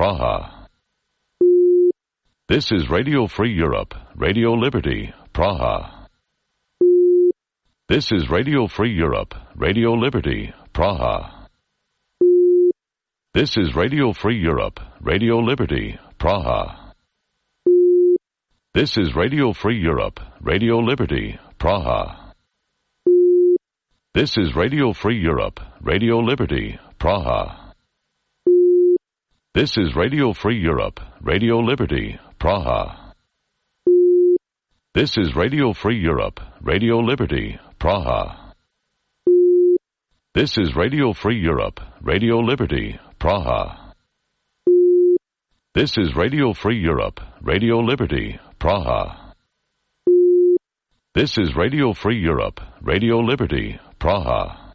Praha. This is Radio Free Europe, Radio Liberty, Praha. This is Radio Free Europe, Radio Liberty, Praha. This is Radio Free Europe, Radio Liberty, Praha. This is Radio Free Europe, Radio Liberty, Praha. This is Radio Free Europe, Radio Liberty, Praha. This is Radio Free Europe, Radio Liberty, Praha. This is Radio Free Europe, Radio Liberty, Praha. This is Radio Free Europe, Radio Liberty, Praha. This is Radio Free Europe, Radio Liberty, Praha. This is Radio Free Europe, Radio Liberty, Praha.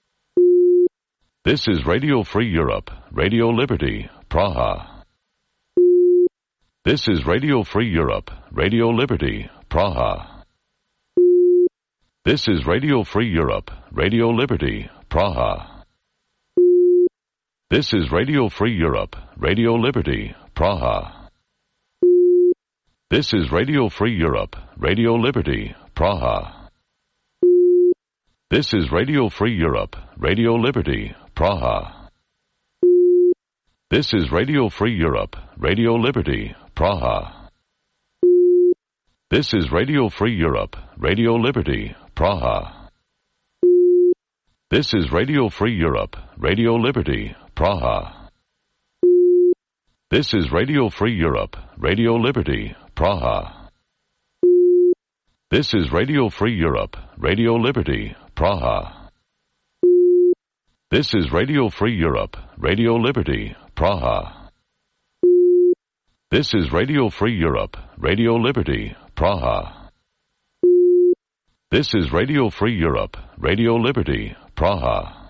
This is Radio Free Europe, Radio Liberty, Praha. This is Radio Free Europe, Radio Liberty, Praha. This is Radio Free Europe, Radio Liberty, Praha. This is Radio Free Europe, Radio Liberty, Praha. This is Radio Free Europe, Radio Liberty, Praha. This is Radio Free Europe, Radio Liberty, Praha. This is Radio Free Europe, Radio Liberty, Praha. This is Radio Free Europe, Radio Liberty, Praha. This is Radio Free Europe, Radio Liberty, Praha. This is Radio Free Europe, Radio Liberty, Praha. This is Radio Free Europe, Radio Liberty, Praha. This is Radio Free Europe, Radio Liberty, Praha. This is Radio Free Europe, Radio Liberty, Praha. This is Radio Free Europe, Radio Liberty, Praha.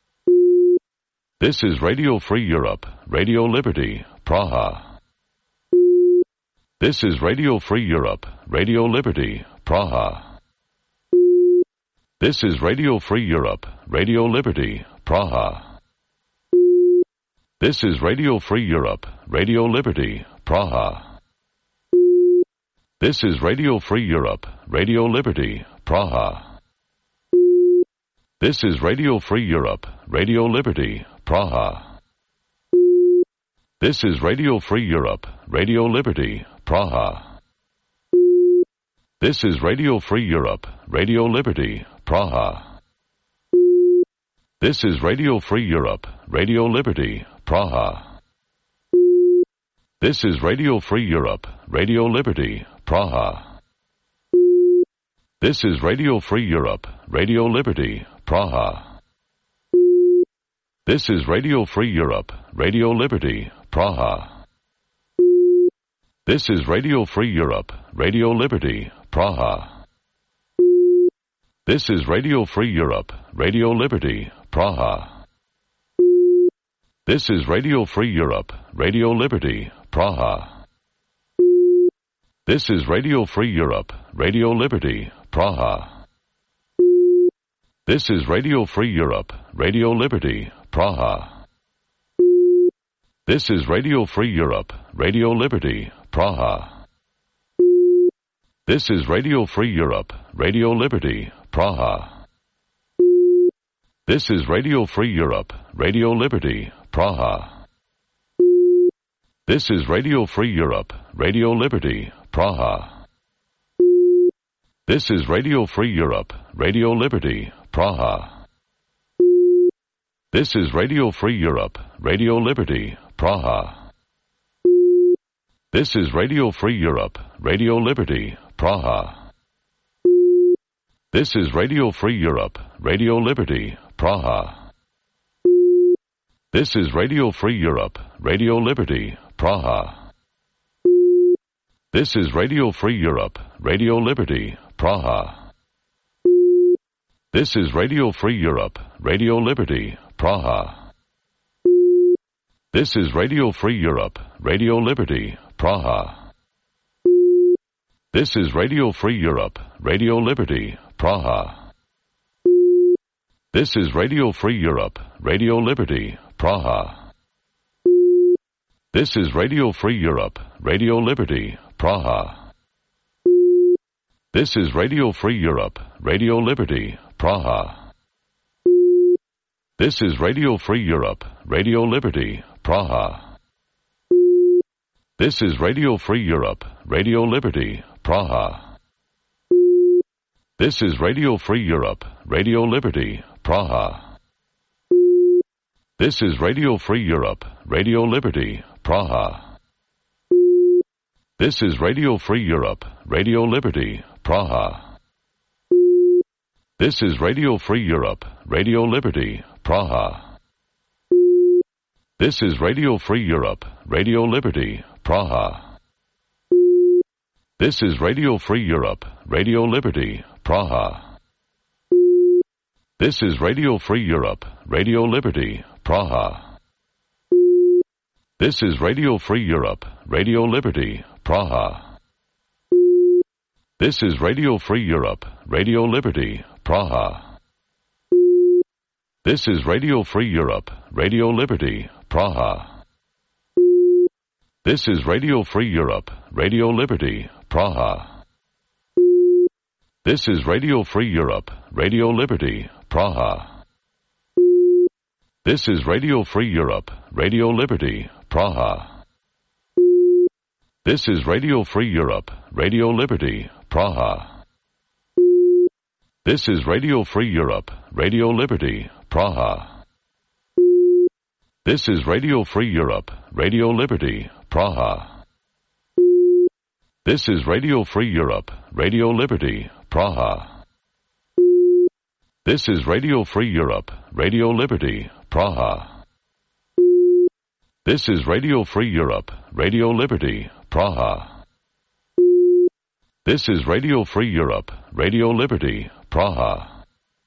This is Radio Free Europe, Radio Liberty, Praha. This is Radio Free Europe, Radio Liberty, Praha. This is Radio Free Europe, Radio Liberty, Praha. This is Radio Free Europe, Radio Liberty, Praha. This is Radio Free Europe, Radio Liberty, Praha. This is Radio Free Europe, Radio Liberty, Praha. This is Radio Free Europe, Radio Liberty, Praha. This is Radio Free Europe, Radio Liberty, Praha. This is Radio Free Europe, Radio Liberty, Praha. This is Radio Free Europe, Radio Liberty, Praha. This is Radio Free Europe, Radio Liberty, Praha. This is Radio Free Europe, Radio Liberty, Praha. This is Radio Free Europe, Radio Liberty, Praha. This is Radio Free Europe, Radio Liberty, Praha. This is Radio Free Europe, Radio Liberty, Praha. This is Radio Free Europe, Radio Liberty, Praha. This is Radio Free Europe, Radio Liberty, Praha. This is Radio Free Europe, Radio Liberty, Praha. This is Radio Free Europe, Radio Liberty, Praha. This is Radio Free Europe, Radio Liberty, Praha. This is Radio Free Europe, Radio Liberty, Praha. This is Radio Free Europe, Radio Liberty, Praha. This is Radio Free Europe, Radio Liberty, Praha. This is Radio Free Europe, Radio Liberty, Praha. This is Radio Free Europe, Radio Liberty, Praha. This is Radio Free Europe, Radio Liberty, Praha. This is Radio Free Europe, Radio Liberty, Praha. This is Radio Free Europe, Radio Liberty, Praha. This is Radio Free Europe, Radio Liberty, Praha. This is Radio Free Europe, Radio Liberty, Praha. This is Radio Free Europe, Radio Liberty, Praha. This is Radio Free Europe, Radio Liberty, Praha. This is Radio Free Europe, Radio Liberty, Praha. This is Radio Free Europe, Radio Liberty, Praha. This is Radio Free Europe, Radio Liberty, Praha. This is Radio Free Europe, Radio Liberty, Praha. This is Radio Free Europe, Radio Liberty, Praha. This is Radio Free Europe, Radio Liberty, Praha. This is Radio Free Europe, Radio Liberty, Praha. This is Radio Free Europe, Radio Liberty, Praha. This is Radio Free Europe, Radio Liberty, Praha. This is Radio Free Europe, Radio Liberty, Praha. This is Radio Free Europe, Radio Liberty, Praha. This is Radio Free Europe, Radio Liberty, Praha. This is Radio Free Europe, Radio Liberty, Praha. This is Radio Free Europe, Radio Liberty, Praha. This is Radio Free Europe, Radio Liberty, Praha. This is Radio Free Europe, Radio Liberty, Praha. This is Radio Free Europe, Radio Liberty, Praha. This is Radio Free Europe, Radio Liberty, Praha. This is Radio Free Europe, Radio Liberty, Praha. This is Radio Free Europe, Radio Liberty, Praha. This is Radio Free Europe, Radio Liberty, Praha. This is Radio Free Europe, Radio Liberty, Praha. This is Radio Free Europe, Radio Liberty, Praha.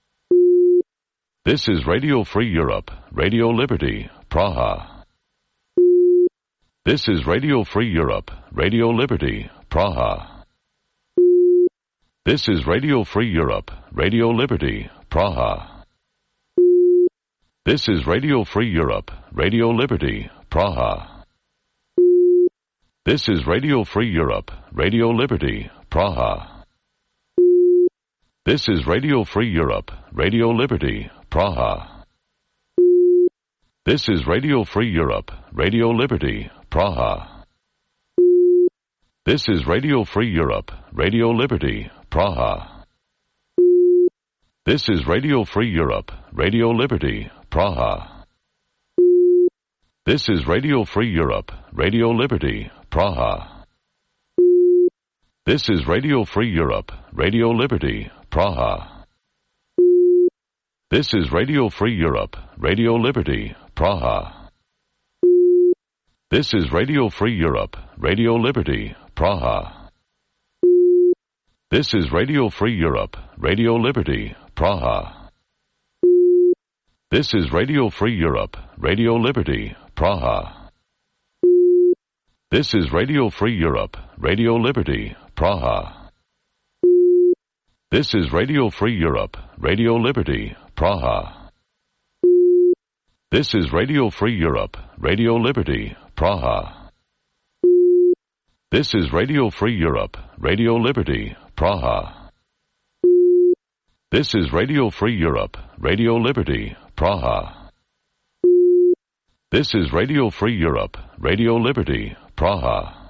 This is Radio Free Europe, Radio Liberty, Praha. This is Radio Free Europe, Radio Liberty, Praha. This is Radio Free Europe, Radio Liberty, Praha. This is Radio Free Europe, Radio Liberty, Praha. This is Radio Free Europe, Radio Liberty, Praha. This is Radio Free Europe, Radio Liberty, Praha. This is Radio Free Europe, Radio Liberty, Praha. This is Radio Free Europe, Radio Liberty, Praha. This is Radio Free Europe, Radio Liberty, Praha. This is Radio Free Europe, Radio Liberty, Praha. This is Radio Free Europe, Radio Liberty, Praha. This is Radio Free Europe, Radio Liberty, Praha. This is Radio Free Europe, Radio Liberty, Praha. This is Radio Free Europe, Radio Liberty, Praha. This is Radio Free Europe, Radio Liberty, Praha. This is Radio Free Europe, Radio Liberty, Praha. This is Radio Free Europe, Radio Liberty, Praha. This is Radio Free Europe, Radio Liberty, Praha. This is Radio Free Europe, Radio Liberty, Praha. This is Radio Free Europe, Radio Liberty, Praha. This is Radio Free Europe, Radio Liberty, Praha.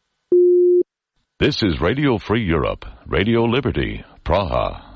This is Radio Free Europe, Radio Liberty, Praha.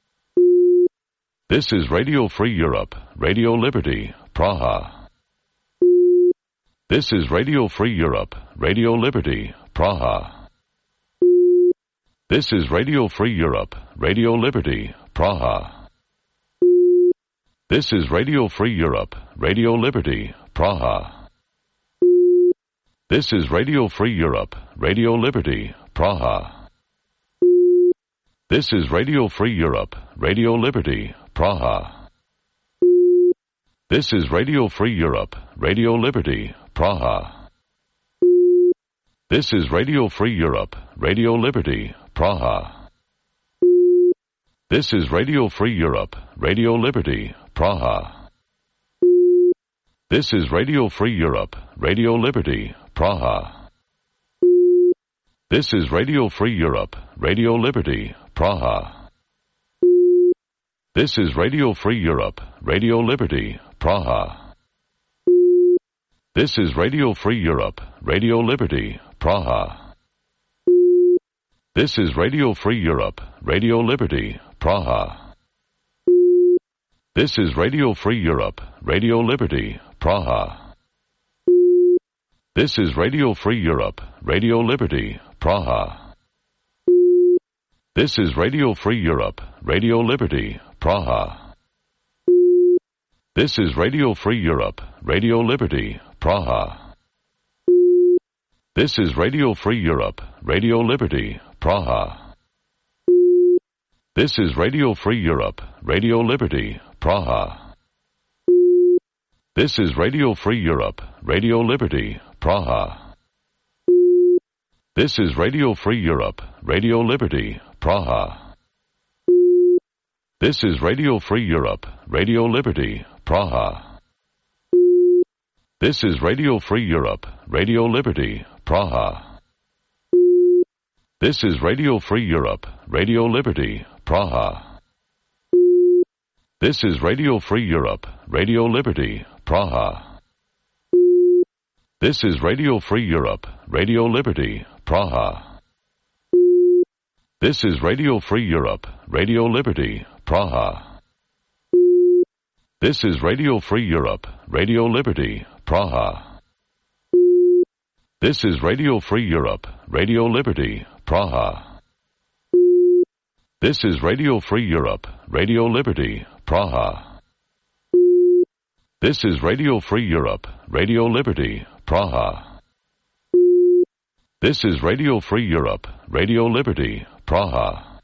This is Radio Free Europe, Radio Liberty, Praha. This is Radio Free Europe, Radio Liberty, Praha. This is Radio Free Europe, Radio Liberty, Praha. This is Radio Free Europe, Radio Liberty, Praha. This is Radio Free Europe, Radio Liberty, Praha. This is Radio Free Europe, Radio Liberty, Praha. This is Radio Free Europe, Radio Liberty, Praha. This is Radio Free Europe, Radio Liberty, Praha. This is Radio Free Europe, Radio Liberty, Praha. This is Radio Free Europe, Radio Liberty, Praha. This is Radio Free Europe, Radio Liberty, Praha. This is Radio Free Europe, Radio Liberty, Praha. This is Radio Free Europe, Radio Liberty, Praha. This is Radio Free Europe, Radio Liberty, Praha. This is Radio Free Europe, Radio Liberty, Praha. This is Radio Free Europe, Radio Liberty, Praha. This is Radio Free Europe, Radio Liberty, Praha. This is Radio Free Europe, Radio Liberty, Praha. This is Radio Free Europe, Radio Liberty, Praha. This is Radio Free Europe, Radio Liberty, Praha. This is Radio Free Europe, Radio Liberty, Praha. This is Radio Free Europe, Radio Liberty, Praha. This is Radio Free Europe, Radio Liberty, Praha. This is Radio Free Europe, Radio Liberty, Praha. This is Radio Free Europe, Radio Liberty, Praha. This is Radio Free Europe, Radio Liberty, Praha. This is Radio Free Europe, Radio Liberty, Praha. This is Radio Free Europe, Radio Liberty, Praha. This is Radio Free Europe, Radio Liberty, Praha. This is Radio Free Europe, Radio Liberty, Praha. This is Radio Free Europe, Radio Liberty, Praha. This is Radio Free Europe, Radio Liberty, Praha. This is Radio Free Europe, Radio Liberty, Praha.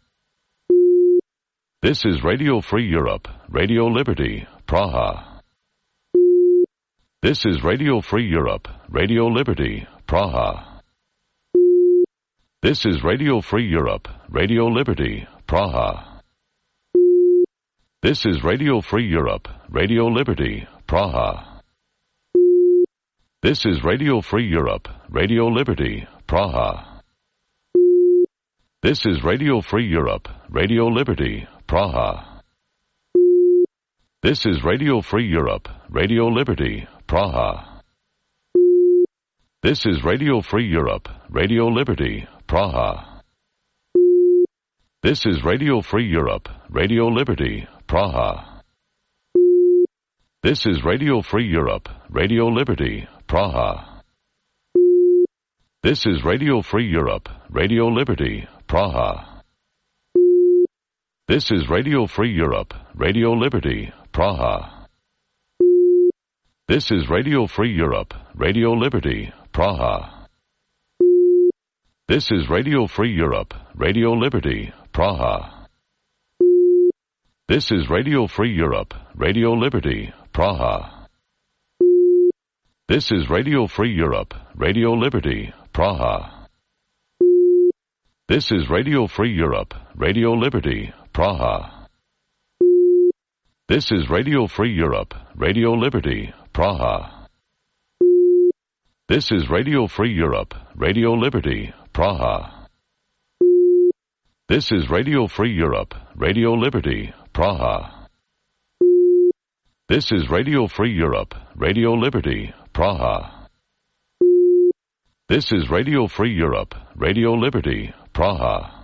This is Radio Free Europe, Radio Liberty, Praha. This is Radio Free Europe, Radio Liberty, Praha. This is Radio Free Europe, Radio Liberty, Praha. This is Radio Free Europe, Radio Liberty, Praha. This is Radio Free Europe, Radio Liberty, Praha. This is Radio Free Europe, Radio Liberty, Praha. This is Radio Free Europe, Radio Liberty, Praha. This is Radio Free Europe, Radio Liberty, Praha. This is Radio Free Europe, Radio Liberty, Praha. This is Radio Free Europe, Radio Liberty, Praha. This is Radio Free Europe, Radio Liberty, Praha. This is Radio Free Europe, Radio Liberty, Praha. This is Radio Free Europe, Radio Liberty, Praha. This is Radio Free Europe, Radio Liberty, Praha. This is Radio Free Europe, Radio Liberty, Praha. This is Radio Free Europe, Radio Liberty, Praha. This is Radio Free Europe, Radio Liberty, Praha. This is Radio Free Europe, Radio Liberty, Praha. This is Radio Free Europe, Radio Liberty, Praha. This is Radio Free Europe, Radio Liberty, Praha. This is Radio Free Europe, Radio Liberty, Praha. This is Radio Free Europe, Radio Liberty, Praha.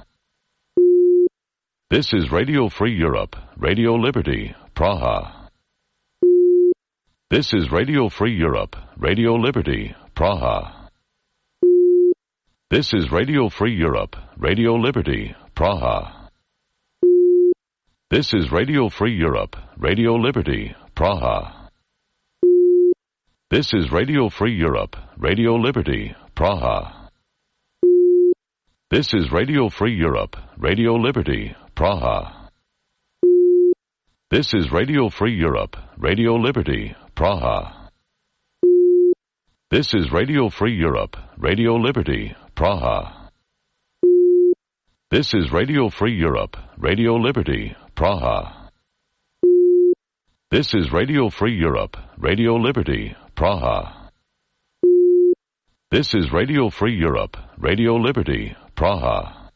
This is Radio Free Europe, Radio Liberty, Praha. This is Radio Free Europe, Radio Liberty, Praha. This is Radio Free Europe, Radio Liberty, Praha. This is Radio Free Europe, Radio Liberty, Praha. This is Radio Free Europe, Radio Liberty, Praha. This is Radio Free Europe, Radio Liberty, Praha. This is Radio Free Europe, Radio Liberty, Praha. This is Radio Free Europe, Radio Liberty, Praha. This is Radio Free Europe, Radio Liberty, Praha. This is Radio Free Europe, Radio Liberty, Praha. This is Radio Free Europe, Radio Liberty, Praha.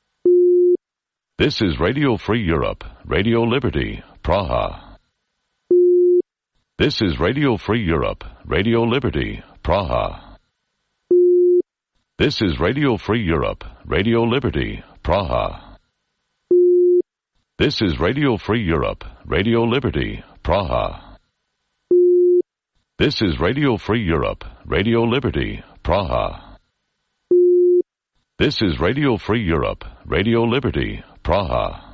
This is Radio Free Europe, Radio Liberty, Praha. This is Radio Free Europe, Radio Liberty, Praha. This is Radio Free Europe, Radio Liberty, Praha. This is Radio Free Europe, Radio Liberty, Praha. This is Radio Free Europe, Radio Liberty, Praha. This is Radio Free Europe, Radio Liberty, Praha.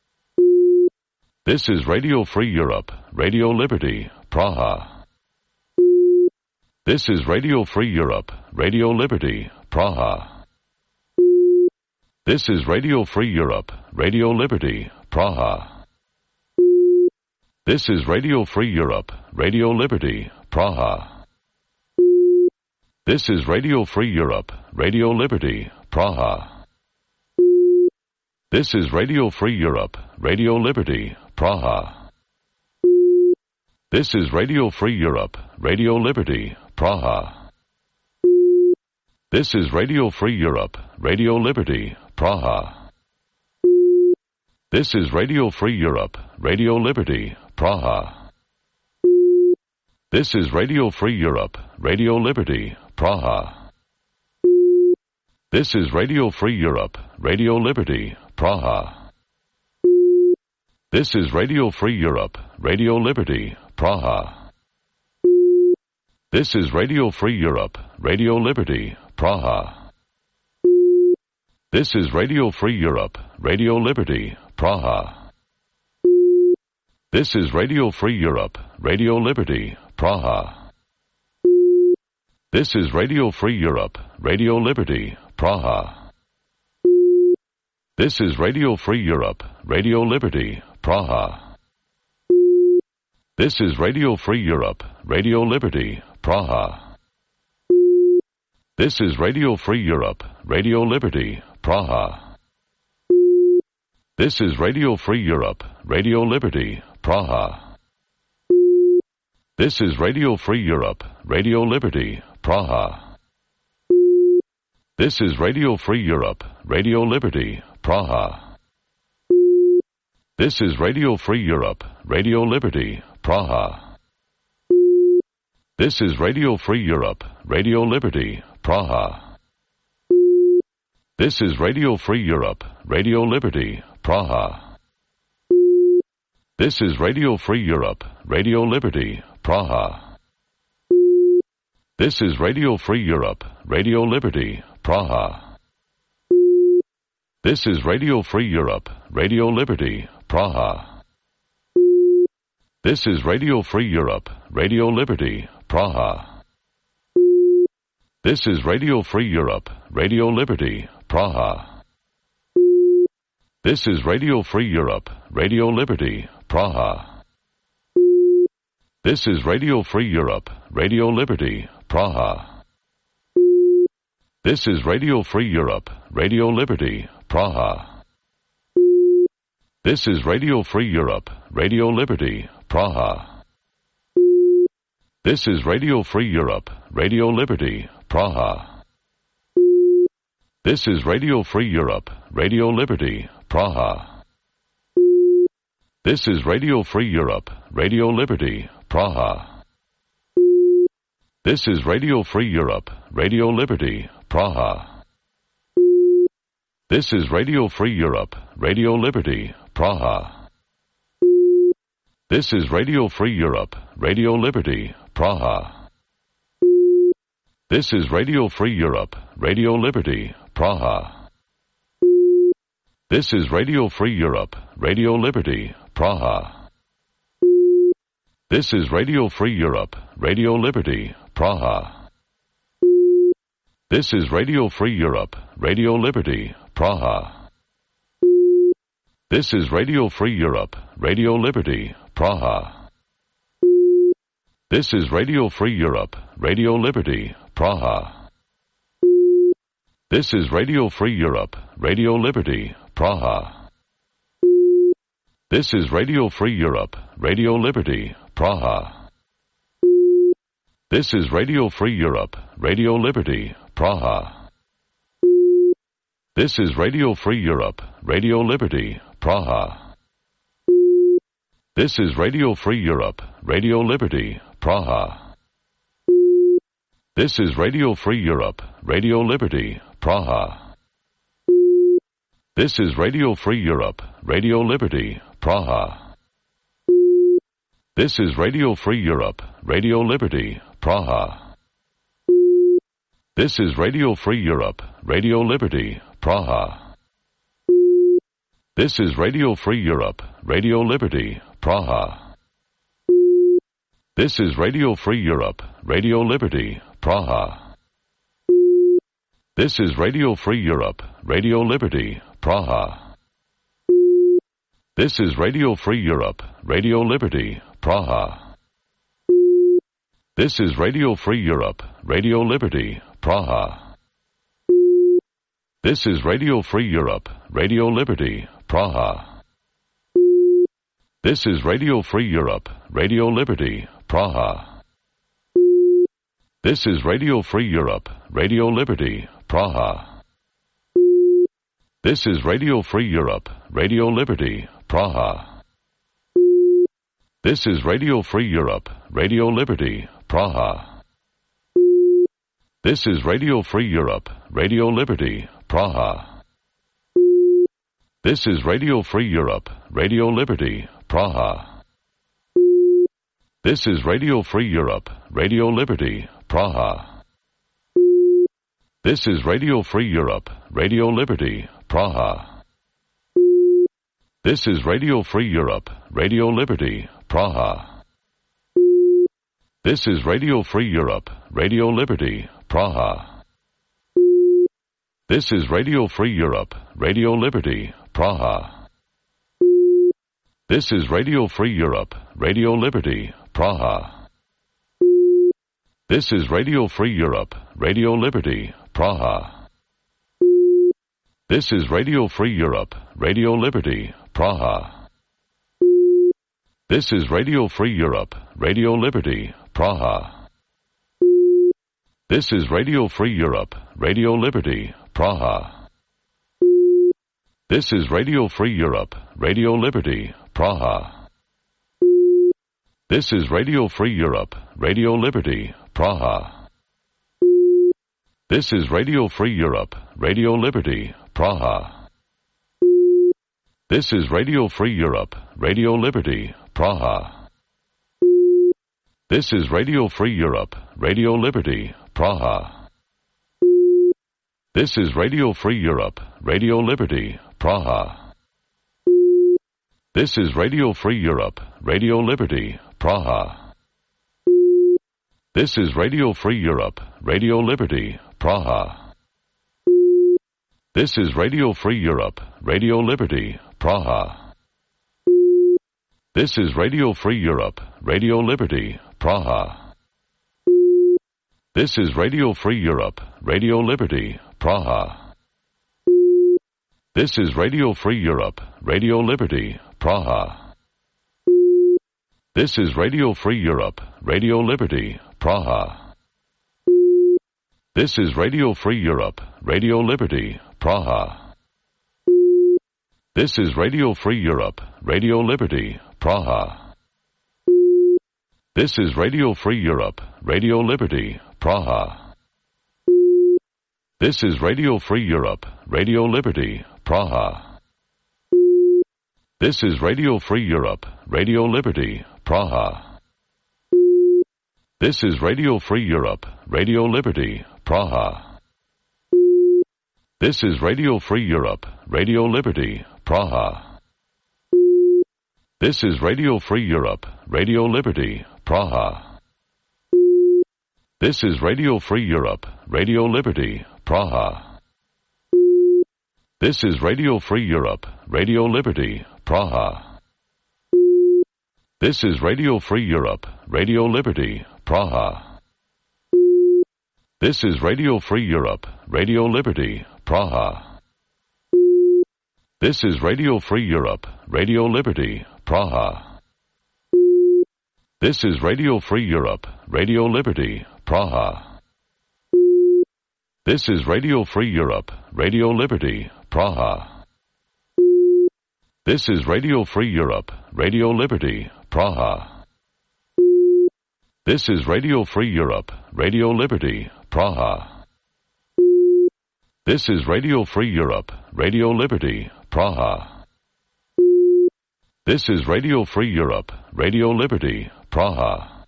This is Radio Free Europe, Radio Liberty, Praha. This is Radio Free Europe, Radio Liberty, Praha. This is Radio Free Europe, Radio Liberty, Praha. This is Radio Free Europe, Radio Liberty, Praha. This is Radio Free Europe, Radio Liberty, Praha. This is Radio Free Europe, Radio Liberty, Praha. This is Radio Free Europe, Radio Liberty, Praha. This is Radio Free Europe, Radio Liberty, Praha. This is Radio Free Europe, Radio Liberty, Praha. This is Radio Free Europe, Radio Liberty, Praha. This is Radio Free Europe, Radio Liberty, Praha. This is Radio Free Europe, Radio Liberty, Praha. This is Radio Free Europe, Radio Liberty, Praha. This is Radio Free Europe, Radio Liberty, Praha. This is Radio Free Europe, Radio Liberty, Praha. This is Radio Free Europe, Radio Liberty, Praha. This is Radio Free Europe, Radio Liberty, Praha. This is Radio Free Europe, Radio Liberty, Praha. This is Radio Free Europe, Radio Liberty, Praha. This is Radio Free Europe, Radio Liberty, Praha. This is Radio Free Europe, Radio Liberty, Praha. This is Radio Free Europe, Radio Liberty, Praha. This is Radio Free Europe, Radio Liberty, Praha. This is Radio Free Europe, Radio Liberty, Praha. This is Radio Free Europe, Radio Liberty, Praha. This is Radio Free Europe, Radio Liberty, Praha. This is Radio Free Europe, Radio Liberty, Praha. This is Radio Free Europe, Radio Liberty, Praha. This is Radio Free Europe, Radio Liberty, Praha. This is Radio Free Europe, Radio Liberty, Praha. This is Radio Free Europe, Radio Liberty, Praha. This is Radio Free Europe, Radio Liberty, Praha. This is Radio Free Europe, Radio Liberty, Praha. This is Radio Free Europe, Radio Liberty, Praha. This is Radio Free Europe, Radio Liberty, Praha. This is Radio Free Europe, Radio Liberty, Praha. This is Radio Free Europe, Radio Liberty, Praha. This is Radio Free Europe, Radio Liberty, Praha. This is Radio Free Europe, Radio Liberty, Praha. This is Radio Free Europe, Radio Liberty, Praha. This is Radio Free Europe, Radio Liberty, Praha. This is Radio Free Europe, Radio Liberty, Praha. This is Radio Free Europe, Radio Liberty, Praha. This is Radio Free Europe, Radio Liberty, Praha. This is Radio Free Europe, Radio Liberty, Praha. This is Radio Free Europe, Radio Liberty, Praha. This is Radio Free Europe, Radio Liberty, Praha. This is Radio Free Europe, Radio Liberty, Praha. This is Radio Free Europe, Radio Liberty, Praha. This is Radio Free Europe, Radio Liberty, Praha. This is Radio Free Europe, Radio Liberty, Praha. This is Radio Free Europe, Radio Liberty, Praha. This is Radio Free Europe, Radio Liberty, Praha. This is Radio Free Europe, Radio Liberty, Praha. This is Radio Free Europe, Radio Liberty, Praha. This is Radio Free Europe, Radio Liberty, Praha. This is Radio Free Europe, Radio Liberty, Praha. This is Radio Free Europe, Radio Liberty, Praha. This is Radio Free Europe, Radio Liberty, Praha. This is Radio Free Europe, Radio Liberty, Praha. This is Radio Free Europe, Radio Liberty, Praha. This is Radio Free Europe, Radio Liberty, Praha. This is Radio Free Europe, Radio Liberty, Praha. This is Radio Free Europe, Radio Liberty, Praha. This is Radio Free Europe, Radio Liberty, Praha. This is Radio Free Europe, Radio Liberty, Praha. This is Radio Free Europe, Radio Liberty, Praha. This is Radio Free Europe, Radio Liberty, Praha. This is Radio Free Europe, Radio Liberty, Praha. This is Radio Free Europe, Radio Liberty, Praha. This is Radio Free Europe, Radio Liberty, Praha. This is Radio Free Europe, Radio Liberty, Praha. This is Radio Free Europe, Radio Liberty, Praha. This is Radio Free Europe, Radio Liberty, Praha. This is Radio Free Europe, Radio Liberty, Praha. This is Radio Free Europe, Radio Liberty, Praha. This is Radio Free Europe, Radio Liberty, Praha. This is Radio Free Europe, Radio Liberty, Praha. This is Radio Free Europe, Radio Liberty, Praha. This is Radio Free Europe, Radio Liberty, Praha. This is Radio Free Europe, Radio Liberty, Praha. This is Radio Free Europe, Radio Liberty, Praha. This is Radio Free Europe, Radio Liberty, Praha. This is Radio Free Europe, Radio Liberty, Praha. This is Radio Free Europe, Radio Liberty, Praha. This is Radio Free Europe, Radio Liberty, Praha. This is Radio Free Europe, Radio Liberty, Praha. This is Radio Free Europe, Radio Liberty, Praha. This is Radio Free Europe, Radio Liberty, Praha. This is Radio Free Europe, Radio Liberty, Praha. This is Radio Free Europe, Radio Liberty, Praha. This is Radio Free Europe, Radio Liberty, Praha. This is Radio Free Europe, Radio Liberty, Praha. This is Radio Free Europe, Radio Liberty, Praha. This is Radio Free Europe, Radio Liberty, Praha. This is Radio Free Europe, Radio Liberty, Praha. This is Radio Free Europe, Radio Liberty, Praha. This is Radio Free Europe, Radio Liberty, Praha. This is Radio Free Europe, Radio Liberty, Praha. This is Radio Free Europe, Radio Liberty, Praha. This is Radio Free Europe, Radio Liberty, Praha. This is Radio Free Europe, Radio Liberty, Praha. This is Radio Free Europe, Radio Liberty, Praha. This is Radio Free Europe, Radio Liberty, Praha. This is Radio Free Europe, Radio Liberty, Praha. This is Radio Free Europe, Radio Liberty, Praha. This is Radio Free Europe, Radio Liberty, Praha. This is Radio Free Europe, Radio Liberty, Praha. This is Radio Free Europe, Radio Liberty, Praha.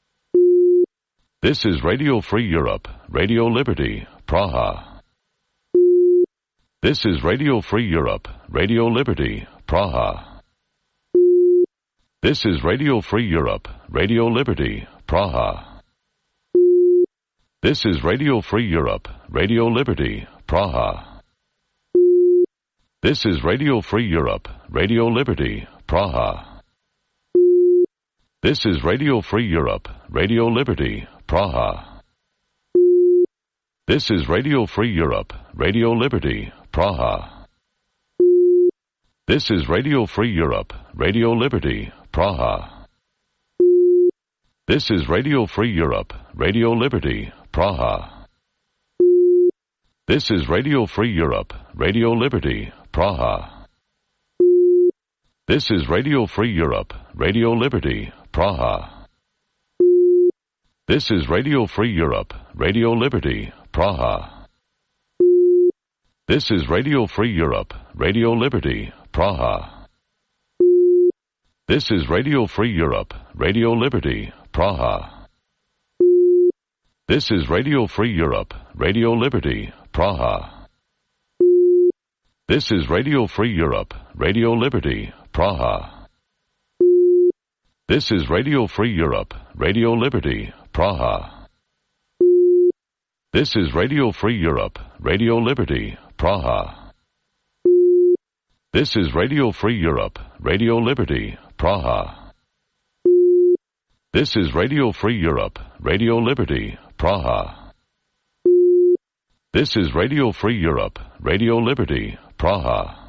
This is Radio Free Europe, Radio Liberty, Praha. This is Radio Free Europe, Radio Liberty, Praha. This is Radio Free Europe, Radio Liberty, Praha. This is Radio Free Europe, Radio Liberty, Praha. This is Radio Free Europe, Radio Liberty, Praha. This is Radio Free Europe, Radio Liberty, Praha. This is Radio Free Europe, Radio Liberty, Praha. This is Radio Free Europe, Radio Liberty, Praha. This is Radio Free Europe, Radio Liberty, Praha. This is Radio Free Europe, Radio Liberty, Praha. This is Radio Free Europe, Radio Liberty, Praha. This is Radio Free Europe, Radio Liberty, Praha. This is Radio Free Europe, Radio Liberty, Praha. This is Radio Free Europe, Radio Liberty, Praha. This is Radio Free Europe, Radio Liberty, Praha. This is Radio Free Europe, Radio Liberty, Praha. This is Radio Free Europe, Radio Liberty, Praha. This is Radio Free Europe, Radio Liberty, Praha. This is Radio Free Europe, Radio Liberty, Praha. This is Radio Free Europe, Radio Liberty, Praha. This is Radio Free Europe, Radio Liberty, Praha.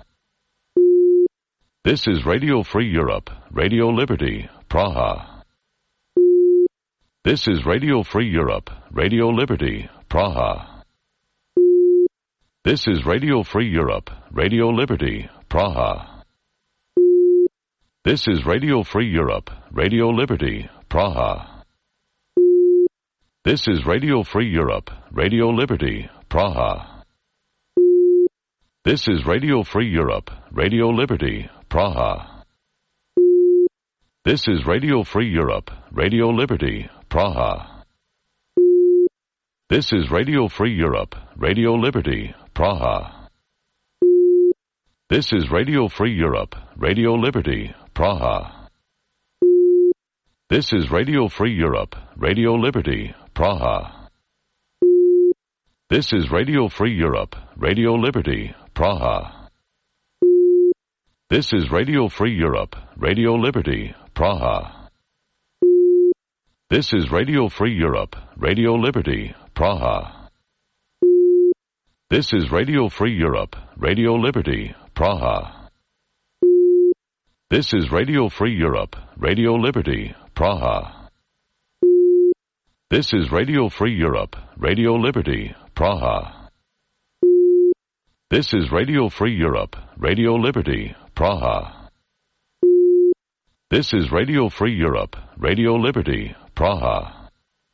This is Radio Free Europe, Radio Liberty, Praha. This is Radio Free Europe, Radio Liberty, Praha. This is Radio Free Europe, Radio Liberty, Praha. This is Radio Free Europe, Radio Liberty, Praha. This is Radio Free Europe, Radio Liberty, Praha. This is Radio Free Europe, Radio Liberty, Praha. This is Radio Free Europe, Radio Liberty, Praha. This is Radio Free Europe, Radio Liberty, Praha. This is Radio Free Europe, Radio Liberty, Praha. This is Radio Free Europe, Radio Liberty, Praha. This is Radio Free Europe, Radio Liberty, Praha. This is Radio Free Europe, Radio Liberty, Praha. This is Radio Free Europe, Radio Liberty, Praha. This is Radio Free Europe, Radio Liberty, Praha. This is Radio Free Europe, Radio Liberty, Praha. This is Radio Free Europe, Radio Liberty, Praha. This is Radio Free Europe, Radio Liberty, Praha. This is Radio Free Europe, Radio Liberty, Praha.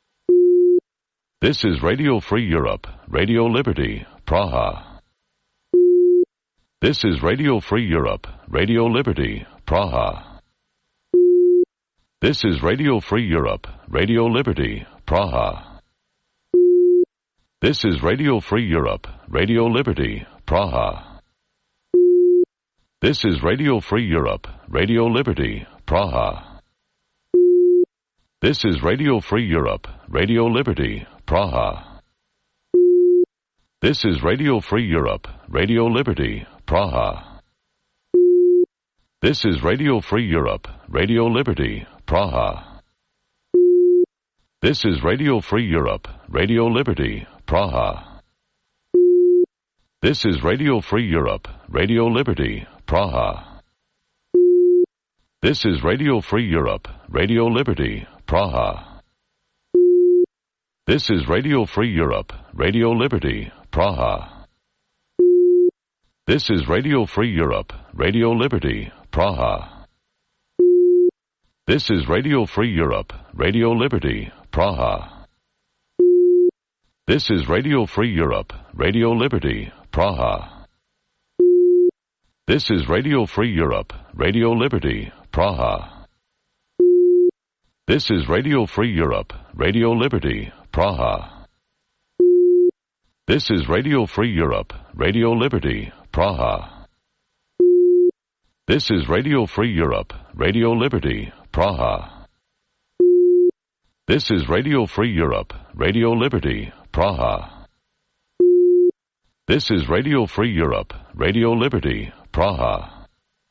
This is Radio Free Europe, Radio Liberty, Praha. This is Radio Free Europe, Radio Liberty, Praha. This is Radio Free Europe, Radio Liberty, Praha. This is Radio Free Europe, Radio Liberty, Praha. This is Radio Free Europe, Radio Liberty, Praha. This is Radio Free Europe, Radio Liberty, Praha. This is Radio Free Europe, Radio Liberty, Praha. This is Radio Free Europe, Radio Liberty, Praha. This is Radio Free Europe, Radio Liberty, Praha. This is Radio Free Europe, Radio Liberty, Praha. This is Radio Free Europe, Radio Liberty, Praha. This is Radio Free Europe, Radio Liberty, Praha. This is Radio Free Europe, Radio Liberty, Praha. This is Radio Free Europe, Radio Liberty, Praha. This is Radio Free Europe, Radio Liberty, Praha. This is Radio Free Europe, Radio Liberty, Praha. This is Radio Free Europe, Radio Liberty, Praha. This is Radio Free Europe, Radio Liberty, Praha. This is Radio Free Europe, Radio Liberty, Praha. This is Radio Free Europe, Radio Liberty, Praha. This is Radio Free Europe, Radio Liberty, Praha.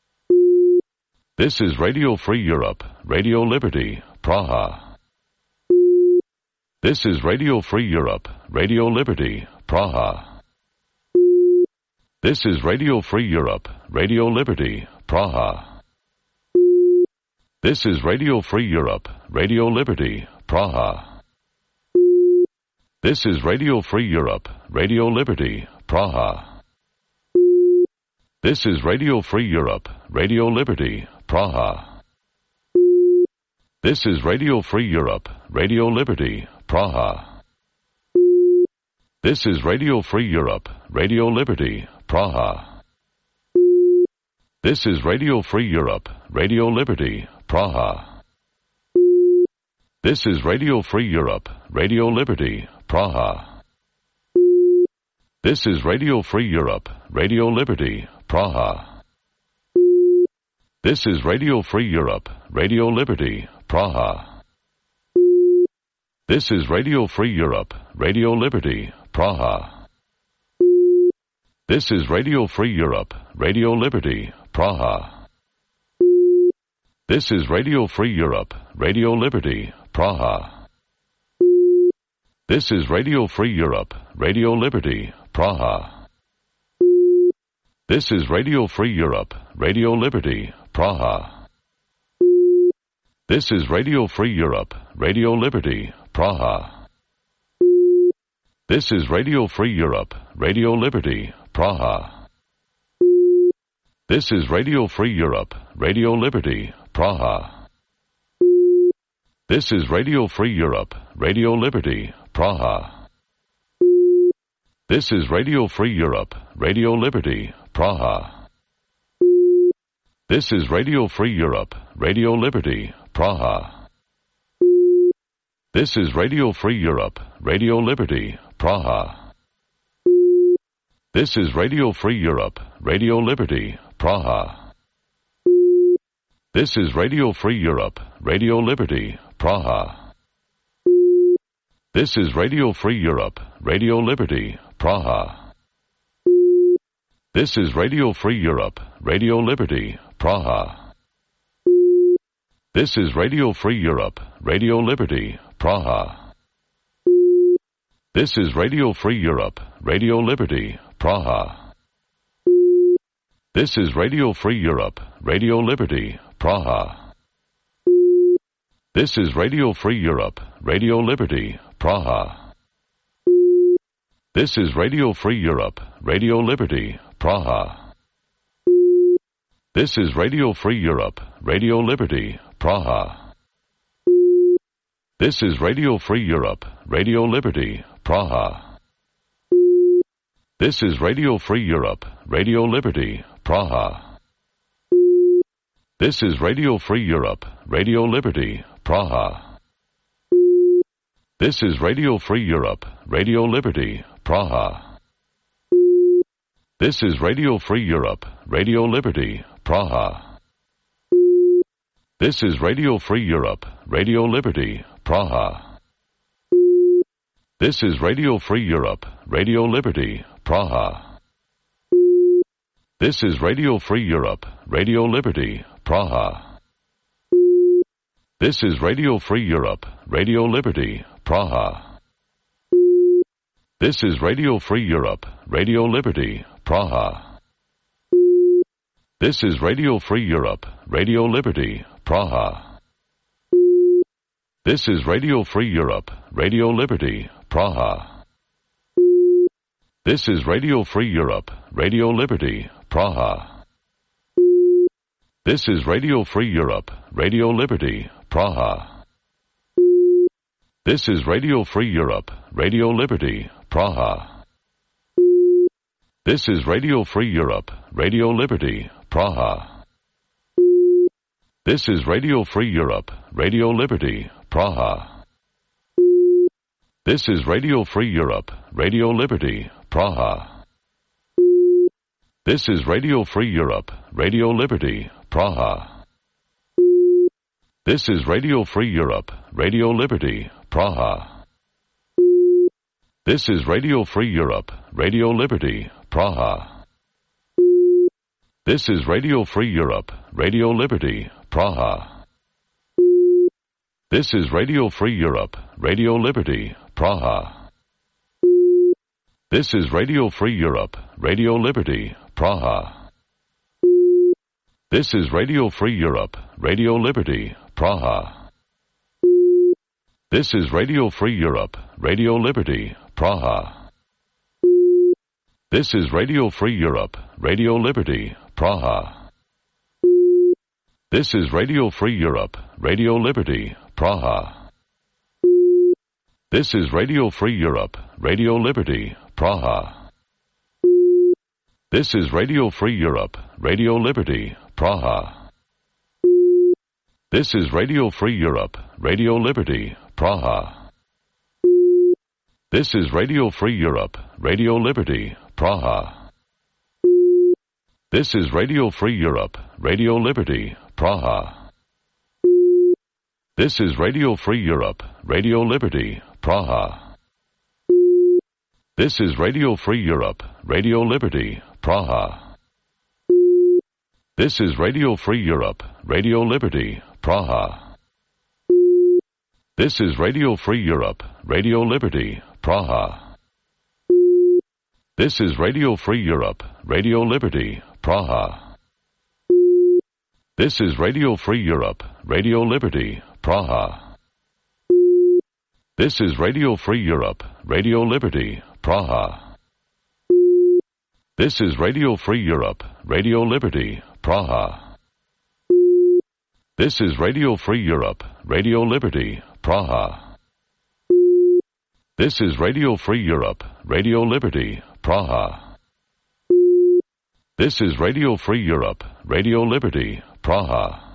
This is Radio Free Europe, Radio Liberty, Praha. This is Radio Free Europe, Radio Liberty, Praha. This is Radio Free Europe, Radio Liberty, Praha. This is Radio Free Europe, Radio Liberty, Praha. This is Radio Free Europe, Radio Liberty, Praha. This is Radio Free Europe, Radio Liberty, Praha. This is Radio Free Europe, Radio Liberty, Praha. This is Radio Free Europe, Radio Liberty, Praha. This is Radio Free Europe, Radio Liberty, Praha. This is Radio Free Europe, Radio Liberty, Praha. This is Radio Free Europe, Radio Liberty, Praha. This is Radio Free Europe, Radio Liberty, Praha. This is Radio Free Europe, Radio Liberty, Praha. This is Radio Free Europe, Radio Liberty, Praha. This is Radio Free Europe, Radio Liberty, Praha. This is Radio Free Europe, Radio Liberty, Praha. This is Radio Free Europe, Radio Liberty, Praha. This is Radio Free Europe, Radio Liberty, Praha. This is Radio Free Europe, Radio Liberty, Praha. This is Radio Free Europe, Radio Liberty, Praha. This is Radio Free Europe, Radio Liberty, Praha. This is Radio Free Europe, Radio Liberty, Praha. This is Radio Free Europe, Radio Liberty, Praha. This is Radio Free Europe, Radio Liberty, Praha. This is Radio Free Europe, Radio Liberty, Praha. This is Radio Free Europe, Radio Liberty, Praha. This is Radio Free Europe, Radio Liberty, Praha. This is Radio Free Europe, Radio Liberty, Praha. This is Radio Free Europe, Radio Liberty, Praha. This is Radio Free Europe, Radio Liberty, Praha. This is Radio Free Europe, Radio Liberty, Praha. This is Radio Free Europe, Radio Liberty, Praha. This is Radio Free Europe, Radio Liberty, Praha. This is Radio Free Europe, Radio Liberty, Praha. This is Radio Free Europe, Radio Liberty, Praha. This is Radio Free Europe, Radio Liberty, Praha. This is Radio Free Europe, Radio Liberty, Praha. This is Radio Free Europe, Radio Liberty, Praha. This is Radio Free Europe, Radio Liberty, Praha. This is Radio Free Europe, Radio Liberty, Praha. This is Radio Free Europe, Radio Liberty, Praha. This is Radio Free Europe, Radio Liberty, Praha. This is Radio Free Europe, Radio Liberty, Praha. This is Radio Free Europe, Radio Liberty, Praha. This is Radio Free Europe, Radio Liberty, Praha. This is Radio Free Europe, Radio Liberty, Praha. This is Radio Free Europe, Radio Liberty, Praha. This is Radio Free Europe, Radio Liberty, Praha. This is Radio Free Europe, Radio Liberty, Praha. This is Radio Free Europe, Radio Liberty, Praha. This is Radio Free Europe, Radio Liberty, Praha. This is Radio Free Europe, Radio Liberty, Praha. This is Radio Free Europe, Radio Liberty, Praha. This is Radio Free Europe, Radio Liberty, Praha. This is Radio Free Europe, Radio Liberty, Praha. This is Radio Free Europe, Radio Liberty, Praha. This is Radio Free Europe, Radio Liberty, Praha. This is Radio Free Europe, Radio Liberty, Praha. This is Radio Free Europe, Radio Liberty, Praha. This is Radio Free Europe, Radio Liberty, Praha. This is Radio Free Europe, Radio Liberty, Praha. This is Radio Free Europe, Radio Liberty, Praha. This is Radio Free Europe, Radio Liberty, Praha. This is Radio Free Europe, Radio Liberty, Praha. This is Radio Free Europe, Radio Liberty, Praha. This is Radio Free Europe, Radio Liberty, Praha. This is Radio Free Europe, Radio Liberty, Praha. This is Radio Free Europe, Radio Liberty, Praha. This is Radio Free Europe, Radio Liberty, Praha. This is Radio Free Europe, Radio Liberty, Praha. This is Radio Free Europe, Radio Liberty, Praha. This is Radio Free Europe, Radio Liberty, Praha. This is Radio Free Europe, Radio Liberty, Praha. This is Radio Free Europe, Radio Liberty, Praha. This is Radio Free Europe, Radio Liberty, Praha. This is Radio Free Europe, Radio Liberty, Praha. This is Radio Free Europe, Radio Liberty, Praha. This is Radio Free Europe, Radio Liberty, Praha.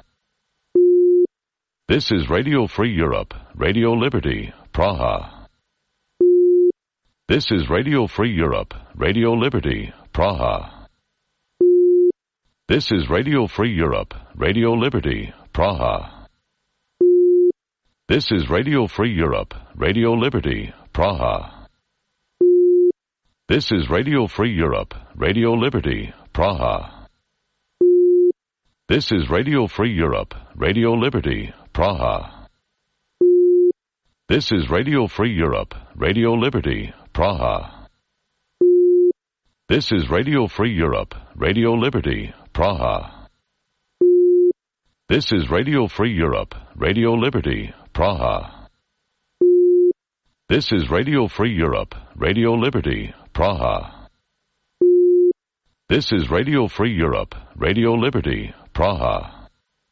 This is Radio Free Europe, Radio Liberty, Praha. This is Radio Free Europe, Radio Liberty, Praha. This is Radio Free Europe, Radio Liberty, Praha. This is Radio Free Europe, Radio Liberty, Praha. This is Radio Free Europe, Radio Liberty, Praha. This is Radio Free Europe, Radio Liberty, Praha. This is Radio Free Europe, Radio Liberty, Praha. This is Radio Free Europe, Radio Liberty, Praha. This is Radio Free Europe, Radio Liberty, Praha. This is Radio Free Europe, Radio Liberty, Praha. This is Radio Free Europe, Radio Liberty, Praha.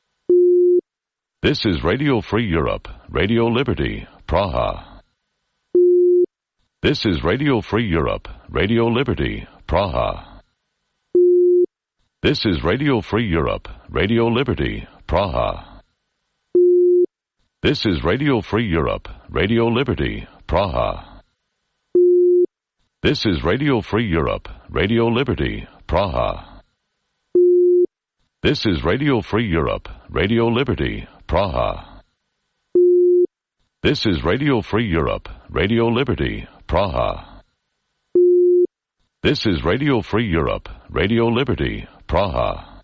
This is Radio Free Europe, Radio Liberty, Praha. This is Radio Free Europe, Radio Liberty, Praha. This is Radio Free Europe, Radio Liberty, Praha. This is Radio Free Europe, Radio Liberty, Praha. This is Radio Free Europe, Radio Liberty, Praha. This is Radio Free Europe, Radio Liberty, Praha. This is Radio Free Europe, Radio Liberty, Praha. This is Radio Free Europe, Radio Liberty, Praha.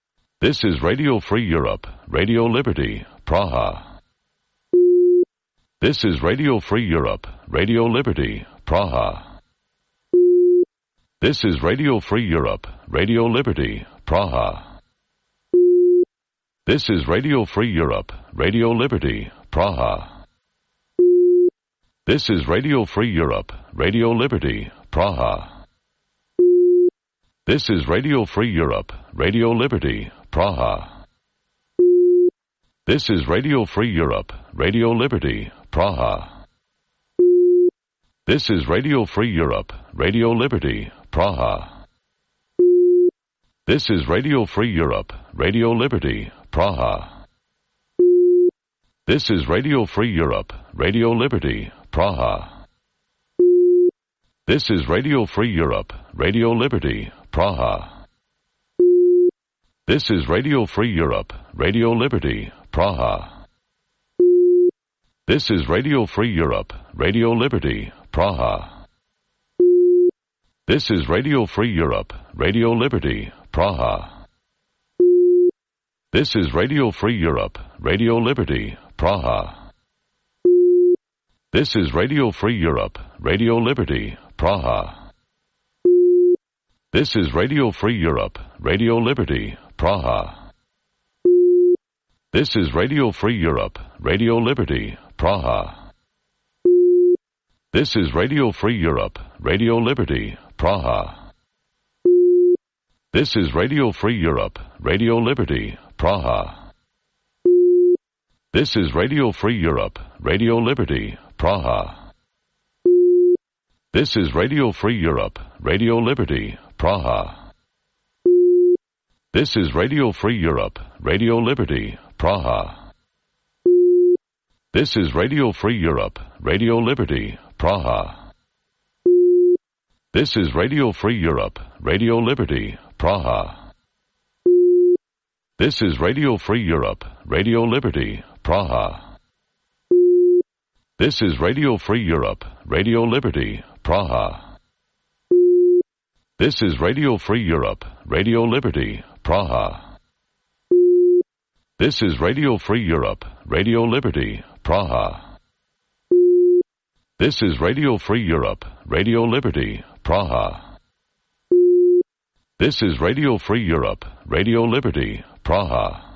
This is Radio Free Europe, Radio Liberty, Praha. This is Radio Free Europe, Radio Liberty, Praha. This is Radio Free Europe, Radio Liberty, Praha. This is Radio Free Europe, Radio Liberty, Praha. This is Radio Free Europe, Radio Liberty, Praha. This is Radio Free Europe, Radio Liberty, Praha. This is Radio Free Europe, Radio Liberty, Praha. This is Radio Free Europe, Radio Liberty, Praha. This is Radio Free Europe, Radio Liberty, Praha. This is Radio Free Europe, Radio Liberty, Praha. This is Radio Free Europe, Radio Liberty, Praha. This is Radio Free Europe, Radio Liberty, Praha. This is Radio Free Europe, Radio Liberty, Praha. This is Radio Free Europe, Radio Liberty, Praha. This is Radio Free Europe, Radio Liberty, Praha. This is Radio Free Europe, Radio Liberty, Praha. This is Radio Free Europe, Radio Liberty, Praha. This is Radio Free Europe, Radio Liberty, Praha. This is Radio Free Europe, Radio Liberty, Praha. This is Radio Free Europe, Radio Liberty, Praha. This is Radio Free Europe, Radio Liberty, Praha. This is Radio Free Europe, Radio Liberty, Praha. This is Radio Free Europe, Radio Liberty, Praha. This is Radio Free Europe, Radio Liberty, Praha. This is Radio Free Europe, Radio Liberty, Praha. This is Radio Free Europe, Radio Liberty, Praha. This is Radio Free Europe, Radio Liberty, Praha. This is Radio Free Europe, Radio Liberty, Praha. This is Radio Free Europe, Radio Liberty, Praha. This is Radio Free Europe, Radio Liberty, Praha. This is Radio Free Europe, Radio Liberty, Praha.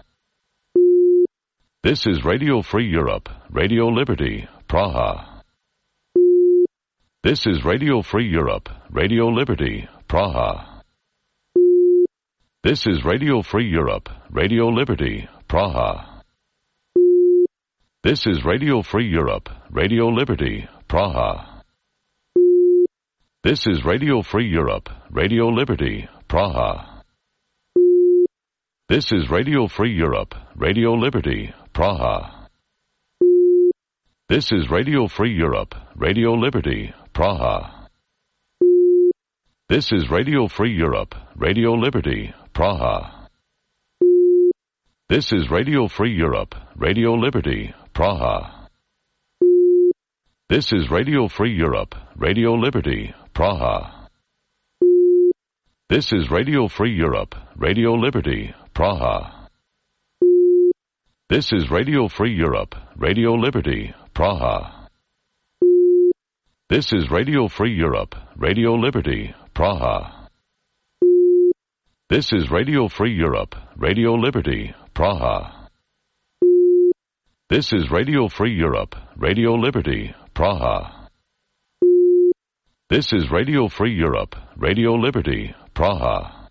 This is Radio Free Europe, Radio Liberty, Praha. This is Radio Free Europe, Radio Liberty, Praha. This is Radio Free Europe, Radio Liberty, Praha. This is Radio Free Europe, Radio Liberty, Praha. This is Radio Free Europe, Radio Liberty, Praha. This is Radio Free Europe, Radio Liberty, Praha. This is Radio Free Europe, Radio Liberty, Praha. This is Radio Free Europe, Radio Liberty, Praha. This is Radio Free Europe, Radio Liberty, Praha. This is Radio Free Europe, Radio Liberty, Praha. This is Radio Free Europe, Radio Liberty, Praha. This is Radio Free Europe, Radio Liberty, Praha. This is Radio Free Europe, Radio Liberty, Praha. This is Radio Free Europe, Radio Liberty, Praha. This is Radio Free Europe, Radio Liberty, Praha. This is Radio Free Europe, Radio Liberty, Praha.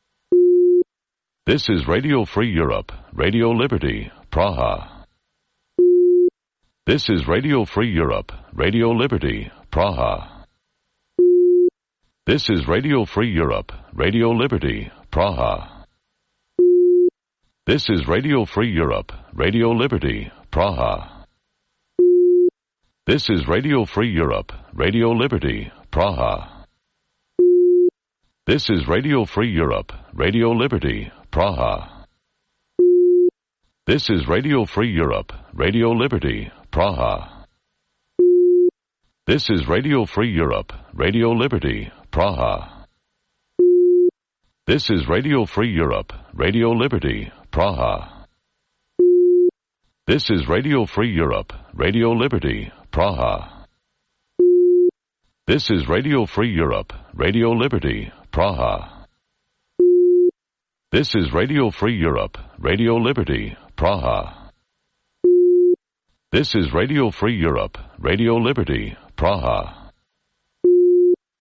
This is Radio Free Europe, Radio Liberty, Praha. This is Radio Free Europe, Radio Liberty, Praha. This is Radio Free Europe, Radio Liberty, Praha. This is Radio Free Europe, Radio Liberty, Praha. This is Radio Free Europe, Radio Liberty, Praha. This is Radio Free Europe, Radio Liberty, Praha. This is Radio Free Europe, Radio Liberty, Praha. This is Radio Free Europe, Radio Liberty, Praha. This is Radio Free Europe, Radio Liberty, Praha. This is Radio Free Europe, Radio Liberty, Praha. This is Radio Free Europe, Radio Liberty, Praha. This is Radio Free Europe, Radio Liberty, Praha. This is Radio Free Europe, Radio Liberty, Praha.